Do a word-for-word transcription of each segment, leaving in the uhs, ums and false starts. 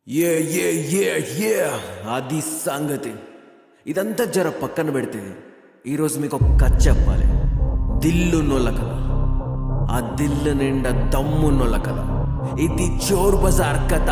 ఏ ఏ ఏ ఏ అది సంగతి. ఇదంతా జర పక్కన పెడితే ఈరోజు మీకు ఒక కథ చెప్పాలి. దిల్లున్నోళ్ళ కథ, ఆ దిల్లు నిండా దమ్మున్నోళ్ళ కథ. ఇది చోర్ బజార్ కథ.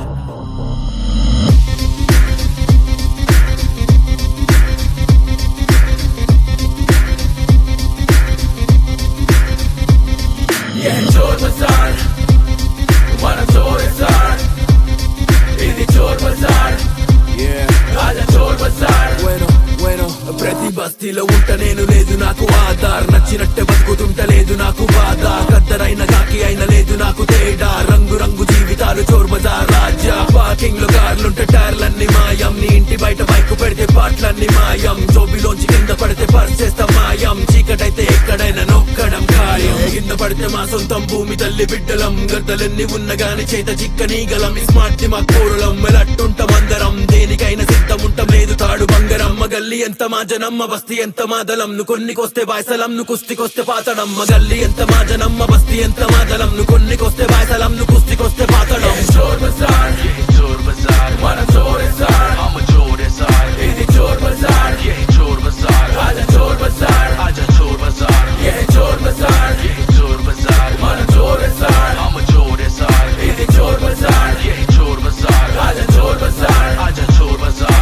ये है चोर बाजार, हमारा चोर है सार. ఇది చోర్ బజార్, రాజా చోర్ బజార్. Bueno, bueno, ప్రతి బస్తీలో ఉంట నేను, లేదు నాకు ఆధార్. నచ్చినట్టే బతుకుతుంట, లేదు నాకు బాధ. కద్దరైన కాకి అయిన లేదు నాకు తేడా. రంగు రంగు జీవితాలు చోర్ బజార్ రాజ్య. పార్కింగ్ లో కార్లుంటే టైర్లన్నీ మాయం. నీ ఇంటి బయట బైక్ పెడితే పాటలన్నీ మాయం. జోబిలోంచి కింద పడితే పర్స్ చేస్తా మాయం. చీకటైతే ఎక్కడైనా నొక్కడం ఖాయం. కింద పడితే మా సొంతం భూమి తల్లి బిడ్డలం. గద్దలెన్ని ఉన్న గాని చేత చిక్కనీగలం. స్మార్ట్ మా కోరులం, మెలట్టుంటాం అందరం. దేనికైనా సిద్ధం ఉంటాం, లేదు తాడు బంగారం. మగల్లి ఎంత మా జనమ్మ, బస్తీ ఎంత మాదలం. ను కొన్నికొస్తే బాయ్సలం, ను కుస్తికొస్తే పాతడం. మగల్లి ఎంత మా జనమ్మ, బస్తీ ఎంత మాదలం. ను కొన్నికొస్తే బాయ్సలం, ను కుస్తికొస్తే పాతడం. చోర్ బజార్, చోర్ బజార్, మన చోర్ sir. I'm a chore sar. ఇది చోర్ బజార్, Yeah, chore bazaar. రాజా చోర్ బజార్. Aja chore bazaar. ఏ చోర్ బజార్, Yeah, chore bazaar. మన చోర్ sir. I'm a chore sar. ఇది చోర్ బజార్, Yeah, chore bazaar. రాజా చోర్ బజార్. Aja chore bazaar.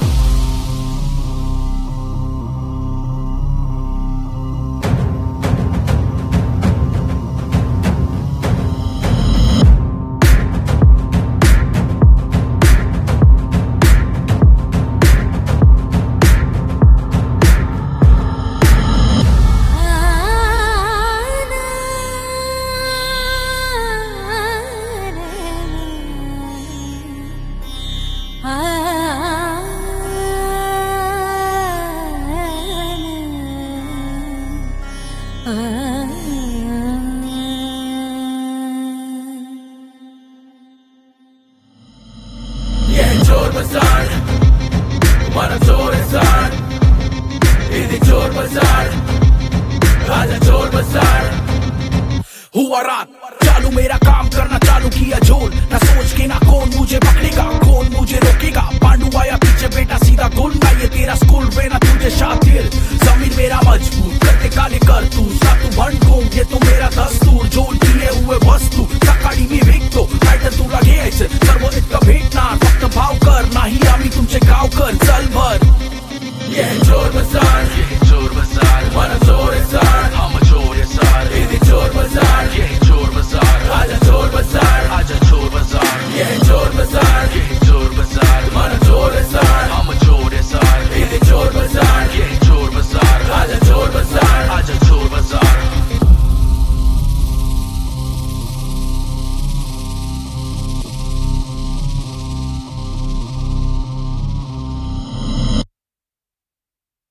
ये है चोर बाजार, हमारा चोर है सार. ఇది चोर बाजार, राजा चोर बाजार. हुआ रात चालू, मेरा काम करना चालू किया झोल. ना सोच के ना कौन